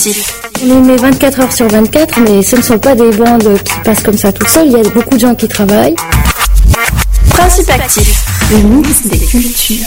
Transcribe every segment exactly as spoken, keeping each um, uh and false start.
Participatif. On émet vingt-quatre heures sur vingt-quatre, mais ce ne sont pas des bandes qui passent comme ça tout seul. Il y a beaucoup de gens qui travaillent. Principe actif. Le mix des cultures.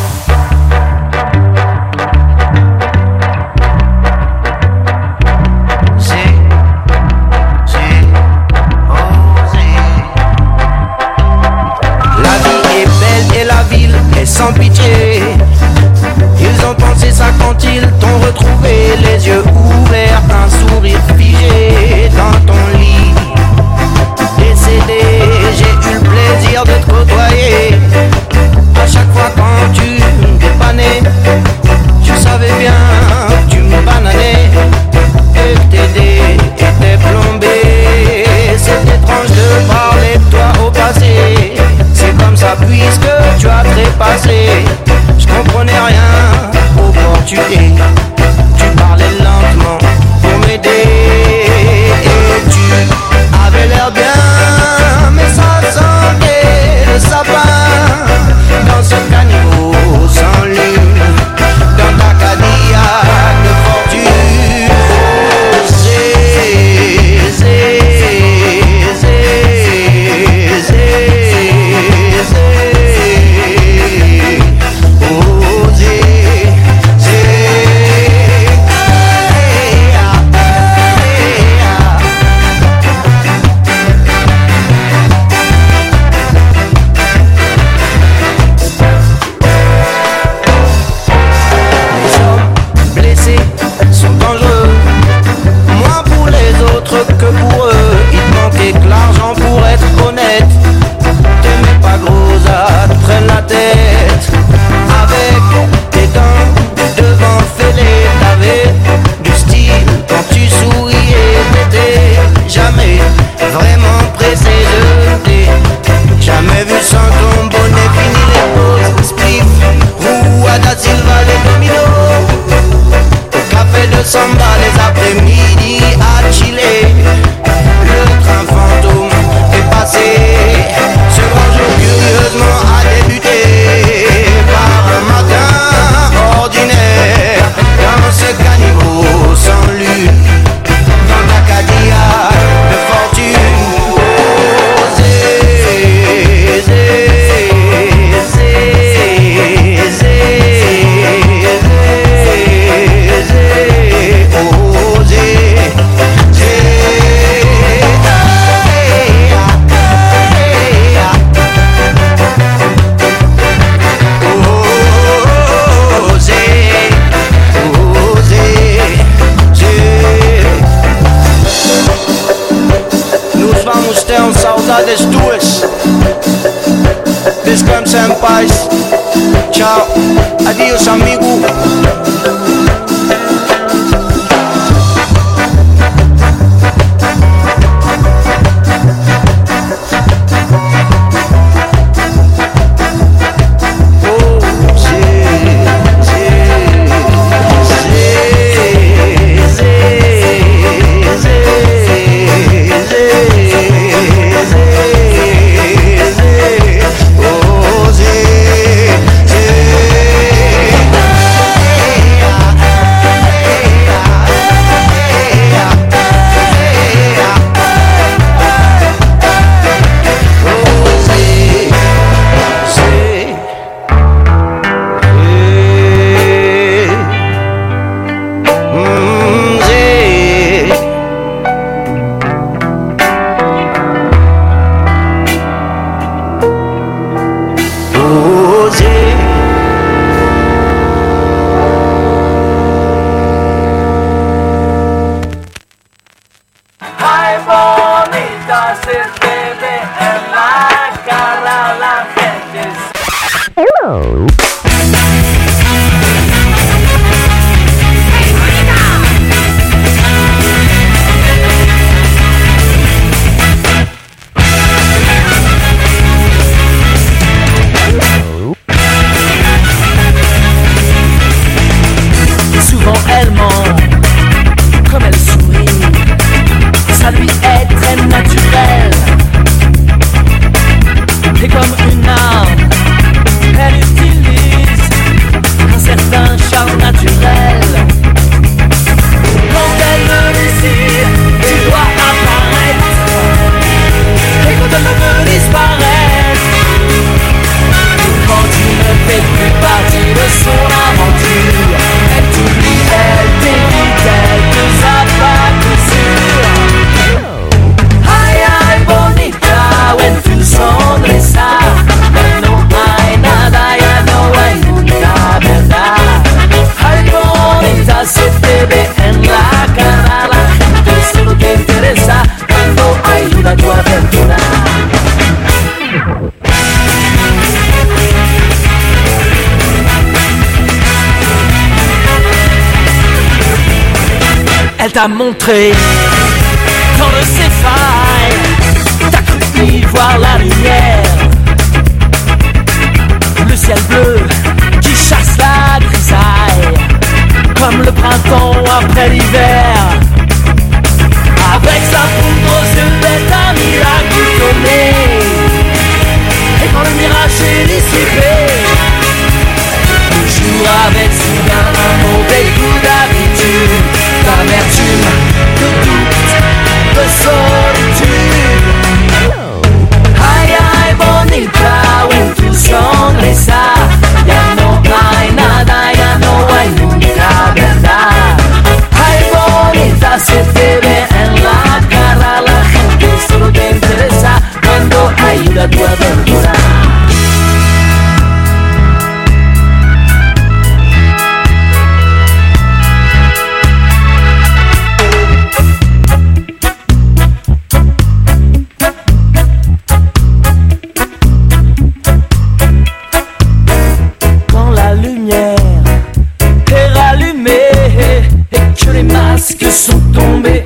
Sans pitié, ils ont pensé ça quand ils t'ont retrouvé, les yeux ouverts, un sourire figé dans ton lit. Décédé, j'ai eu le plaisir de te côtoyer. À chaque fois quand tu me dépannais, tu savais bien que tu me bananais et que tes dés étaient plombés. C'est étrange de parler de toi au passé. C'est comme ça puisque tu as trépassé. Je comprenais rien au portugais. Tu parlais lentement pour m'aider. Et tu avais l'air bien, mais ça sentait le sapin. Dans ce caniveau sans lune, dans ta Cadillac de fortune. Zé, zé, zé, zé. Que pour eux, il te manquait que l'argent pour être honnête. T'aimais pas gros, ça te traîne la tête. Avec tes dents devant fêlées, t'avais du style quand tu souriais. T'étais jamais vraiment pressé, je t'ai jamais vu sans ton bonnet. Fini les pauses, spliff, roue à da Silva, les dominos. Au café de Samba, les après-midi à chiller. Le train fantôme est passé. Ce grand jour curieusement a débuté par un matin ordinaire. Dans ce caniveau sans lune, dans ta Cadillac de fortune. Oh, zé, zé, zé, zé, zé, oh, zé, zé. Nos vamos ter um saudades tuas. Descansa em paz. Tchau, adiós amigo. Elle t'a montré dans le céphale, t'as cru y voir la lumière. Le ciel bleu qui chasse la grisaille, comme le printemps après l'hiver. Avec sa poudre sur bête un miracle boutonné, et quand le mirage est dissipé, le jour avait soudain un mauvais goût d'habitude, d'amertume, de doute, de solitude. Ay, ay, bonita, when tu sonrisa, ya no hay nada, ya no hay nunca verdad. Ay, bonita, se te ve en la cara, la gente solo te interesa cuando ayuda a tu aventura. Que sont tombés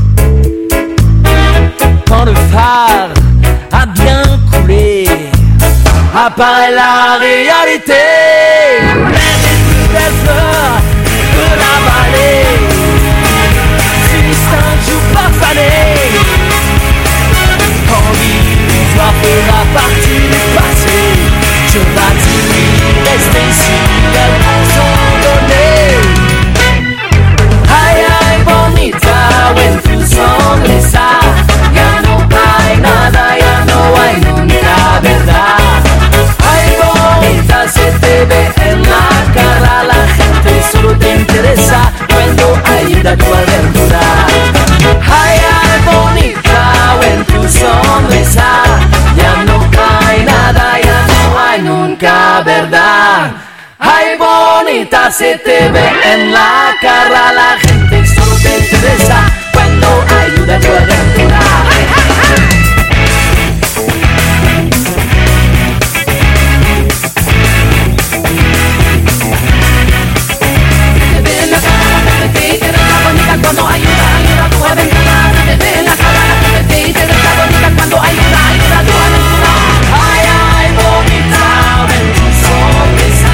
quand le phare a bien coulé, apparaît la réalité. Même les plus belles fleurs de la vallée finissent un jour par faner, quand l'illusoire fera partie du passé. Je vas-tu rester ici, elles vont s'en donner. Bonita, when tu sonrisa, ya no hay nada, ya no hay nunca verdad. Ay, bonita, se te ve en la cara, la gente solo te interesa cuando ayuda a tu aventura. Ay, ay, bonita, when tu sonrisa, ya no hay nada, ya no hay nunca verdad. Ay, bonita, se te ve en la cara, la gente solo te interesa cuando ayuda a tu aventura. Se te ve en la cara, la gente te interesa bonita cuando ayuda, ayuda a tu aventura. Se te ve en la cara, la gente te interesa bonita cuando ayuda, ayuda a tu aventura. Ay, ay, bonita, ven tu sonrisa.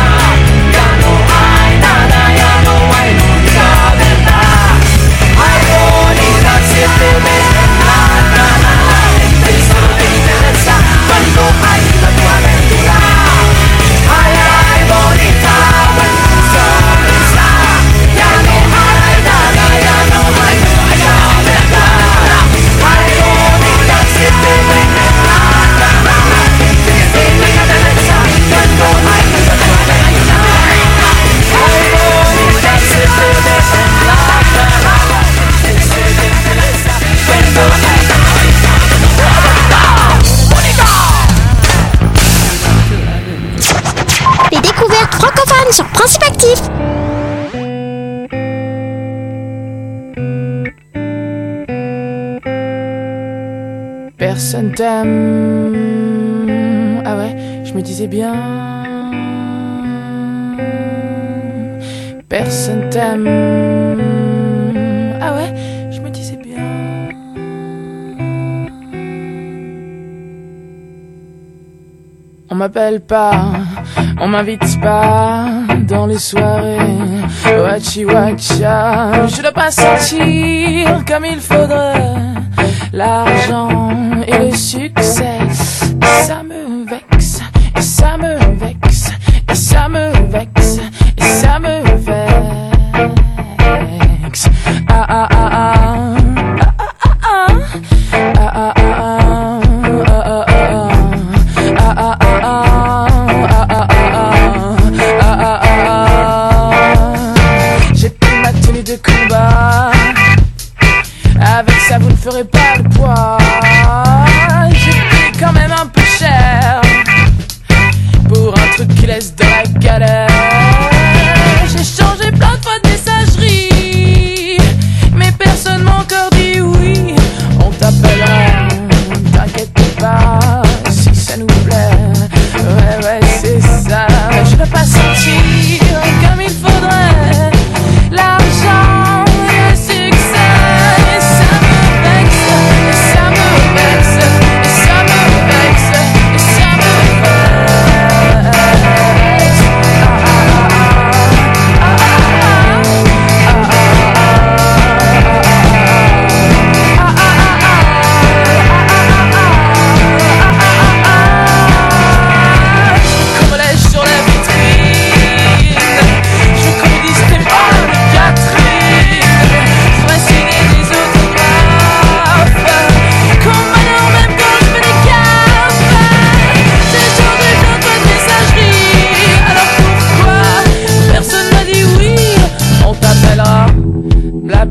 Les découvertes francophones sur Principe Actif. Personne t'aime. Ah ouais, je me disais bien. Personne t'aime. Ah ouais, je me disais bien. On m'appelle pas, on m'invite pas dans les soirées. Wachi wacha, je dois pas sentir comme il faudrait. L'argent et le succès, ça me vexe, et ça me vexe, et ça me vexe, et ça me vexe. Ah ah ah ah, ah ah ah ah, ah ah ah. J'ai pris ma tenue de combat. Avec ça vous ne ferez pas le poids.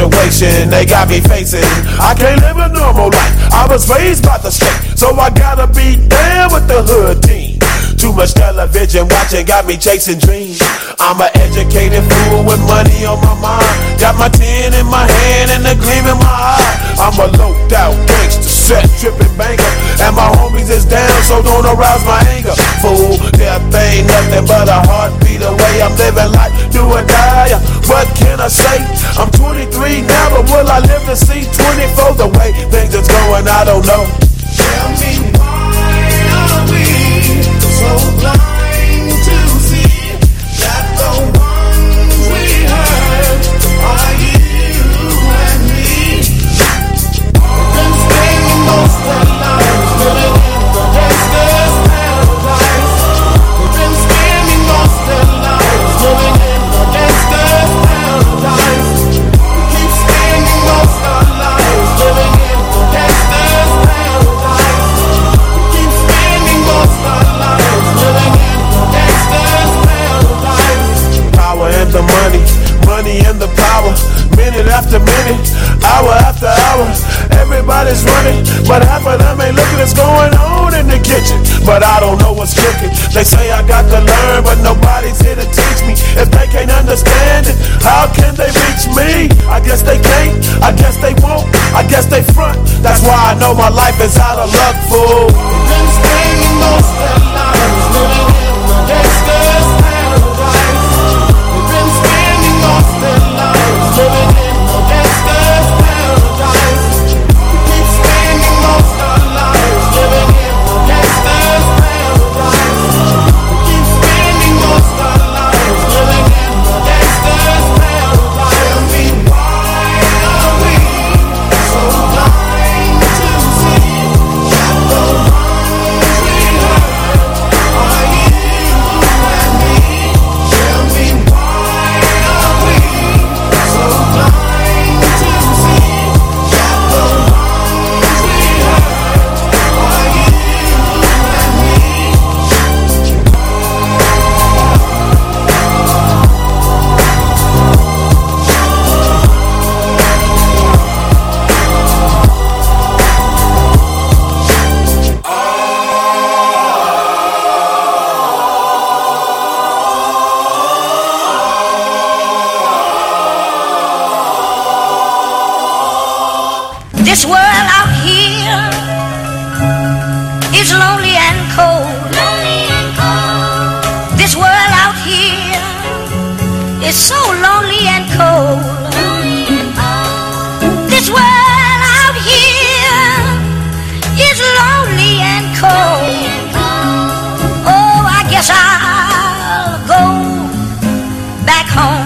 situation they got me facing. I can't live a normal life. I was raised by the state, so I gotta be down with the hood team. Too much television watching got me chasing dreams. I'm an educated fool with money on my mind. Got my tin in my hand and a gleam in my eye. I'm a loped out gangster, set tripping banker, and my homies is down, so don't arouse my anger. Fool, death ain't nothing but a heartbeat away. I'm living life, do or die. What can I say? I'm twenty-three now, but will I live to see twenty-four? The way things is going, I don't know. Tell me why are we so blind to see that the ones we hurt are you and me? We've been spending most of our lives living in the gangster's paradise. We've been spending most of our lives living in the gangster's paradise. We keep spending most of our lives living in the gangster's paradise. We keep spending most of our lives living in the gangster's paradise. Power and the money, money and the power. Minute after minute, hour after hour, everybody's running, but half of them ain't looking what's going on in the kitchen. But I don't know what's cooking. They say I got to learn, but nobody's here to teach me. If they can't understand it, how can they reach me? I guess they can't, I guess they won't, I guess they front. That's why I know my life is out of luck, fool. We've been spending most of our lives living in the gangster's paradise. We've been spending most of our lives living in the gangster's paradise. We keep spending most of our lives living in the gangster's paradise. We keep spending most of our lives living in the gangster's paradise. Tell me why are we so blind to see that the ones we hurt are you and me? Tell me why are we so blind to see that the ones we hurt are you and me? This world out here is lonely and cold. Lonely and cold. This world out here is so lonely and cold. Lonely and cold. This world out here is lonely and cold. Oh, I guess I'll go back home.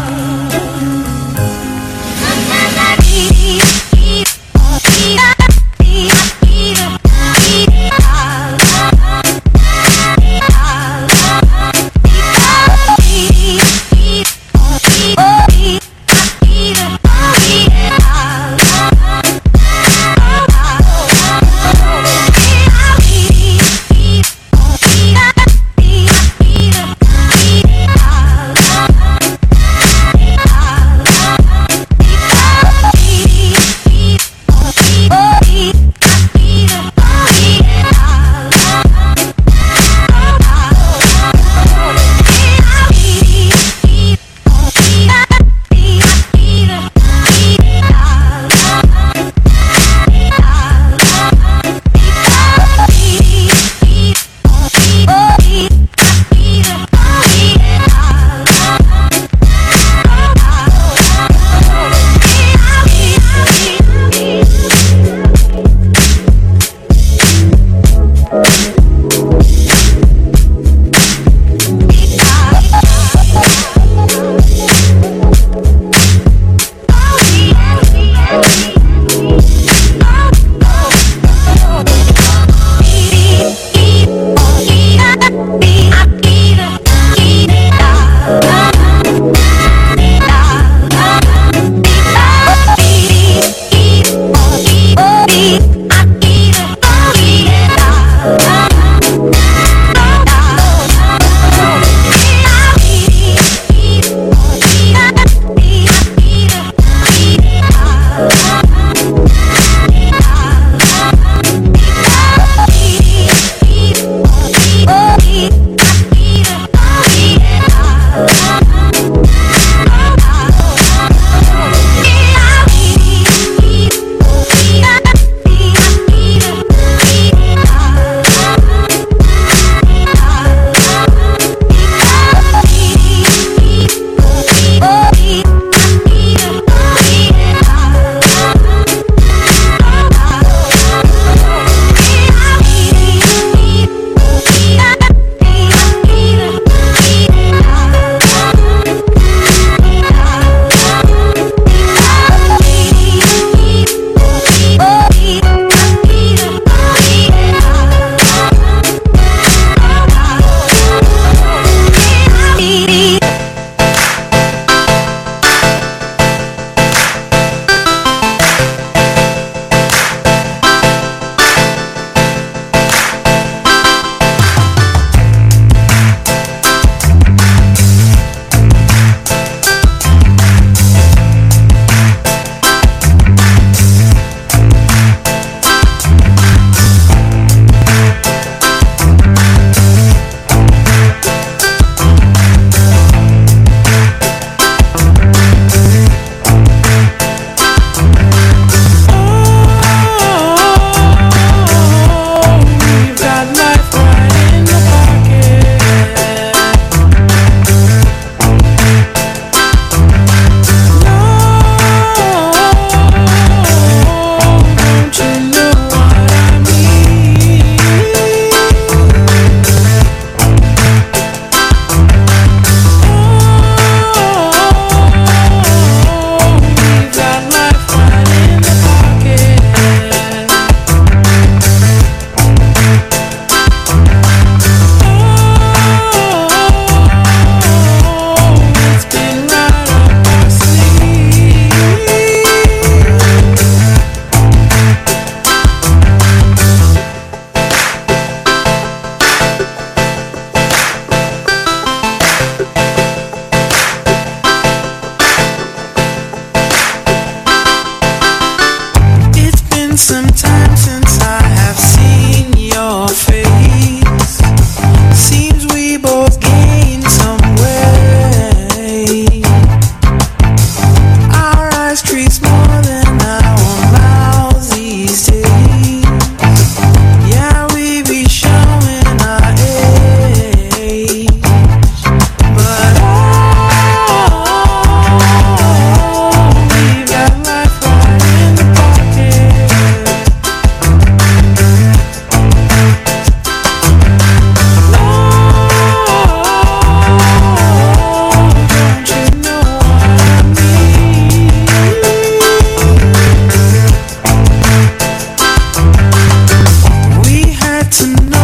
Oh,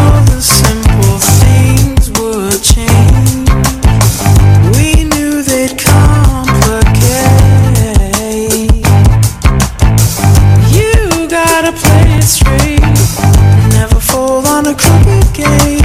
all the simple things would change. We knew they'd complicate. You gotta play it straight, never fall on a crooked game.